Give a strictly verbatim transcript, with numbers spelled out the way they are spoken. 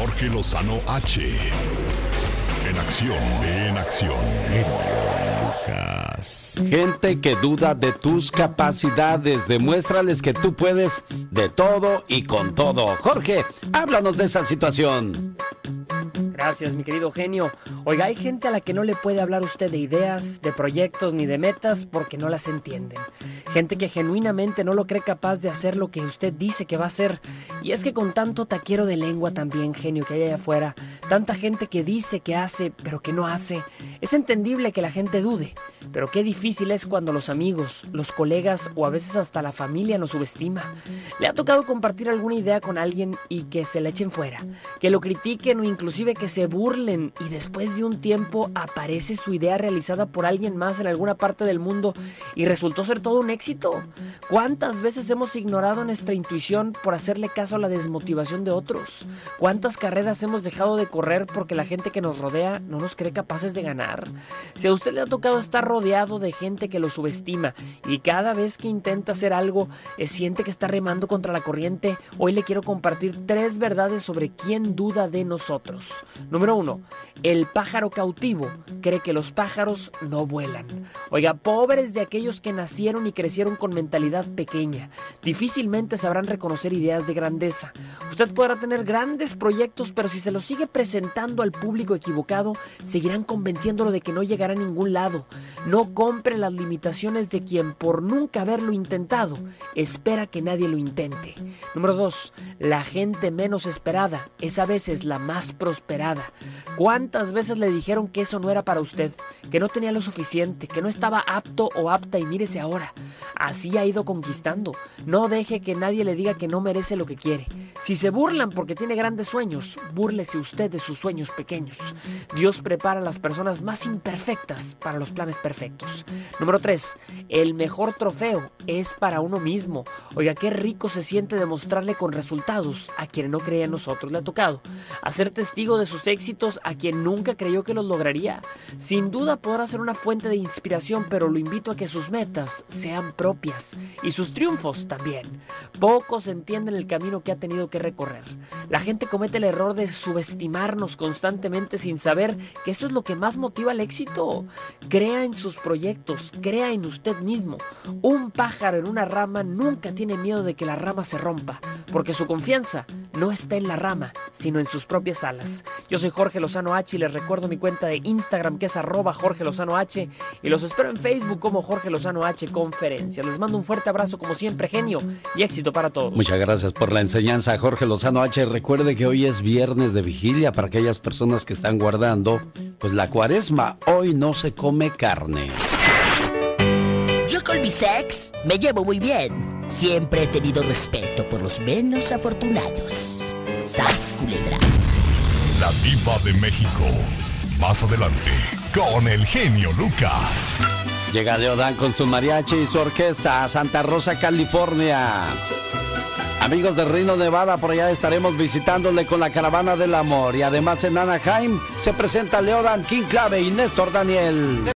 Jorge Lozano H. En acción, en acción. Lucas. Gente que duda de tus capacidades, demuéstrales que tú puedes de todo y con todo. Jorge, háblanos de esa situación. Gracias, mi querido genio. Oiga, hay gente a la que no le puede hablar usted de ideas, de proyectos ni de metas porque no las entienden. Gente que genuinamente no lo cree capaz de hacer lo que usted dice que va a hacer. Y es que con tanto taquero de lengua también, genio, que hay allá afuera, tanta gente que dice que hace, pero que no hace, es entendible que la gente dude. Pero qué difícil es cuando los amigos, los colegas o a veces hasta la familia nos subestima. ¿Le ha tocado compartir alguna idea con alguien y que se la echen fuera? Que lo critiquen o inclusive que se burlen y después de un tiempo aparece su idea realizada por alguien más en alguna parte del mundo y resultó ser todo un éxito? ¿Cuántas veces hemos ignorado nuestra intuición por hacerle caso a la desmotivación de otros? ¿Cuántas carreras hemos dejado de correr porque la gente que nos rodea no nos cree capaces de ganar? Si a usted le ha tocado estar rodeado de gente que lo subestima y cada vez que intenta hacer algo eh, siente que está remando contra la corriente, hoy le quiero compartir tres verdades sobre quién duda de nosotros. Número uno, el pájaro cautivo cree que los pájaros no vuelan. Oiga, pobres de aquellos que nacieron y crecieron con mentalidad pequeña. Difícilmente sabrán reconocer ideas de grandeza. Usted podrá tener grandes proyectos, pero si se los sigue presentando al público equivocado, seguirán convenciéndolo de que no llegará a ningún lado. No compre las limitaciones de quien por nunca haberlo intentado espera que nadie lo intente. Número dos, la gente menos esperada es a veces la más prosperada. ¿Cuántas veces le dijeron que eso no era para usted, que no tenía lo suficiente, que no estaba apto o apta y mírese ahora? Así ha ido conquistando. No deje que nadie le diga que no merece lo que quiere. Si se burlan porque tiene grandes sueños, búrlese usted de sus sueños pequeños. Dios prepara a las personas más imperfectas para los planes perfectos. Número tres, el mejor trofeo es para uno mismo. Oiga, qué rico se siente demostrarle con resultados a quien no creía en nosotros. Le ha tocado hacer testigo de sus éxitos a quien nunca creyó que los lograría. Sin duda podrá ser una fuente de inspiración, pero lo invito a que sus metas sean propias y sus triunfos también. Pocos entienden el camino que ha tenido que recorrer. La gente comete el error de subestimarnos constantemente sin saber que eso es lo que más motiva el éxito. Crea en sus proyectos, crea en usted mismo. Un pájaro en una rama nunca tiene miedo de que la rama se rompa, porque su confianza no está en la rama, sino en sus propias alas. Yo soy Jorge Lozano H y les recuerdo mi cuenta de Instagram que es arroba Jorge Lozano H y los espero en Facebook como Jorge Lozano H Conferencias. Les mando un fuerte abrazo como siempre, genio, y éxito para todos. Muchas gracias por la enseñanza, Jorge Lozano H. Recuerde que hoy es viernes de vigilia para aquellas personas que están guardando pues la cuaresma. Hoy no se come carne. Yo con mi sex me llevo muy bien. Siempre he tenido respeto por los menos afortunados. ¡Sas, culebra! La Diva de México. Más adelante, con el genio Lucas. Llega Leodán con su mariachi y su orquesta a Santa Rosa, California. Amigos de Reno, Nevada, por allá estaremos visitándole con la Caravana del Amor. Y además en Anaheim se presenta Leodán, King Clave y Néstor Daniel.